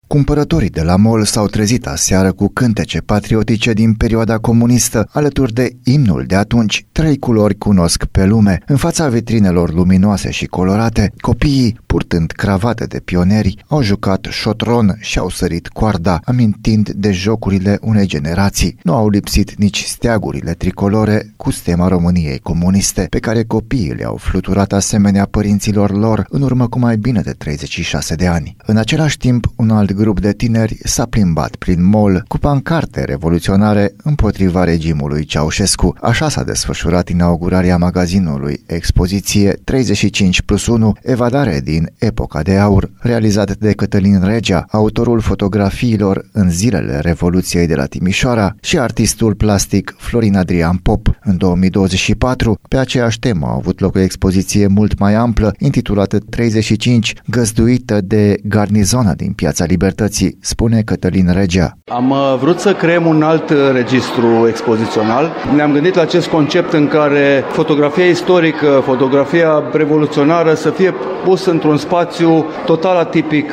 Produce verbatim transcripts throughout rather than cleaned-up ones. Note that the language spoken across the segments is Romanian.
Cumpărătorii de la mall s-au trezit aseară cu cântece patriotice din perioada comunistă, alături de imnul de atunci, Trei culori cunosc pe lume. În fața vitrinelor luminoase și colorate, copiii, purtând cravate de pionieri, au jucat șotron și au sărit coarda, amintind de jocurile unei generații. Nu au lipsit nici steagurile tricolore cu stema României comuniste, pe care copiii le-au fluturat asemenea părinților lor în urmă cu mai bine de treizeci și șase de ani. În același timp, un alt grup de tineri s-a plimbat prin mall cu pancarte revoluționare împotriva regimului Ceaușescu. Așa s-a desfășurat inaugurarea magazinului expoziție treizeci și cinci plus unu, evadare din Epoca de Aur, realizat de Cătălin Regea, autorul fotografiilor în zilele Revoluției de la Timișoara, și artistul plastic Florin Adrian Pop. În două mii douăzeci și patru, pe aceeași temă a avut loc o expoziție mult mai amplă, intitulată treizeci și cinci, găzduită de Garnizona din Piața Libertății, spune Cătălin Regea. Am vrut să creăm un alt registru expozițional. Ne-am gândit la acest concept în care fotografia istorică, fotografia revoluționară să fie pusă într-un spațiu total atipic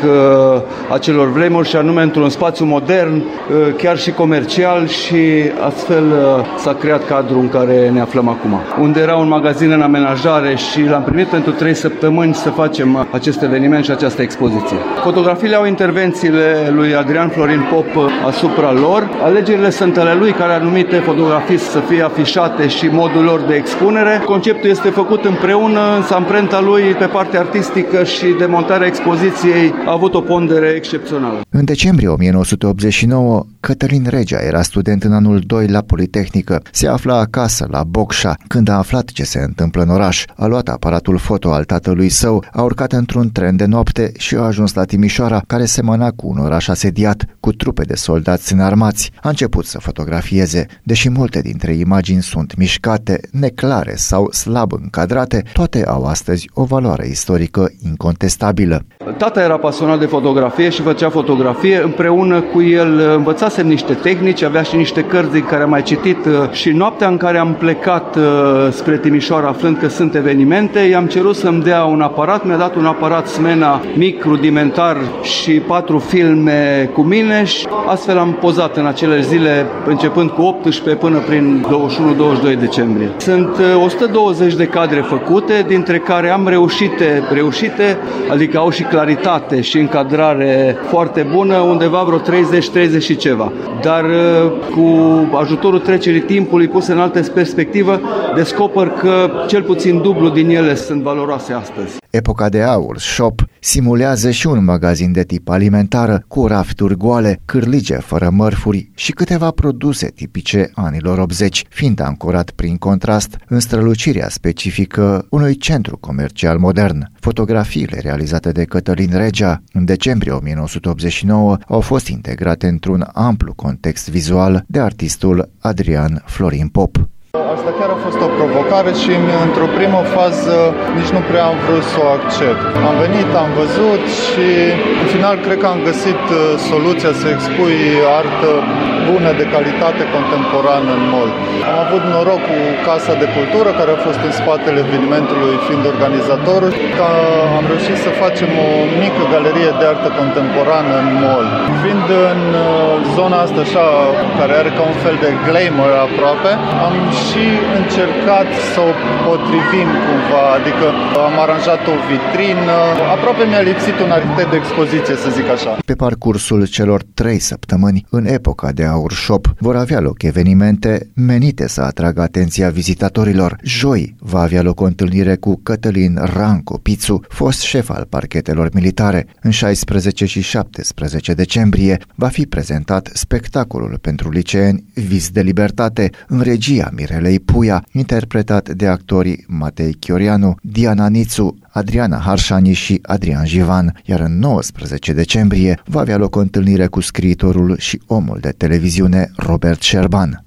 acelor vremuri, și anume într-un spațiu modern, chiar și comercial, și astfel s-a creat cadrul în care ne aflăm acum. Unde era un magazin în amenajare și l-am primit pentru trei săptămâni să facem acest eveniment și această expoziție. Fotografiile au intervențiile lui Adrian Florin Pop asupra lor. Alegerile sunt ale lui, care anumite fotografii să fie afișate și modul lor de expunere. Conceptul este făcut împreună, însă amprenta lui pe partea artistică și de montarea expoziției a avut o pondere excepțională. În decembrie o mie nouă sute optzeci și nouă, Cătălin Regea era student în anul doi la Politehnică. Se afla acasă la Bocșa când a aflat ce se întâmplă în oraș. A luat aparatul foto al tatălui său, a urcat într-un tren de noapte și a ajuns la Timișoara, care semăna cu un oraș asediat, cu trupe de soldați înarmați. A început să fotografieze. Deși multe dintre imagini sunt mișcate, neclare sau slab încadrate, toate au astăzi o valoare istorică incontestabilă. Tata era pasionat de fotografie și făcea fotografie. Împreună cu el învățasem niște tehnici, avea și niște cărți din care am mai citit, și noaptea în care am plecat spre Timișoara, aflând că sunt evenimente, i-am cerut să-mi dea un aparat. Mi-a dat un aparat Smena mic, rudimentar, și patru filme cu mine, și astfel am pozat în acele zile, începând cu optsprezece până prin douăzeci și unu douăzeci și doi decembrie. Sunt o sută douăzeci de cadre făcute, dintre care am reușite, reușite, adică au și claritate și încadrare foarte bună, undeva vreo treizeci treizeci și ceva. Dar cu ajutorul trecerii timpului, pus în altă perspectivă, descoper că cel puțin dublu din ele sunt valoroase astăzi. Epoca de Aur Shop simulează și un magazin de tip alimentară, cu rafturi goale, cârlige fără mărfuri și câteva produse tipice anilor optzeci, fiind ancorat prin contrast în strălucirea specifică unui centru comercial modern. Fotografiile realizate de Cătălin Regea în decembrie o mie nouă sute optzeci și nouă au fost integrate într-un amplu context vizual de artistul Adrian Florin Pop. Asta chiar a fost o provocare și într-o primă fază nici nu prea am vrut să o accept. Am venit, am văzut și în final cred că am găsit soluția să expui artă bună, de calitate, contemporană în mall. Am avut noroc cu Casa de Cultură, care a fost în spatele evenimentului, fiind organizator, că am reușit să facem o mică galerie de artă contemporană în mall. Fiind în zona asta așa, care are ca un fel de glamour aproape, am și încercat să o potrivim cumva, adică am aranjat o vitrină. Aproape mi-a lipsit un arhitect de expoziție, să zic așa. Pe parcursul celor trei săptămâni, în Epoca de Aur Shop, vor avea loc evenimente menite să atragă atenția vizitatorilor. Joi va avea loc o întâlnire cu Cătălin Ranco Pițu, fost șef al parchetelor militare. În șaisprezece și șaptesprezece decembrie va fi prezentat spectacolul pentru liceeni Vis de Libertate, în regia Mirelei Puia, interpretat de actorii Matei Chiorianu, Diana Nițu, Adriana Harșani și Adrian Jivan, iar în nouăsprezece decembrie va avea loc o întâlnire cu scriitorul și omul de televiziune Robert Șerban.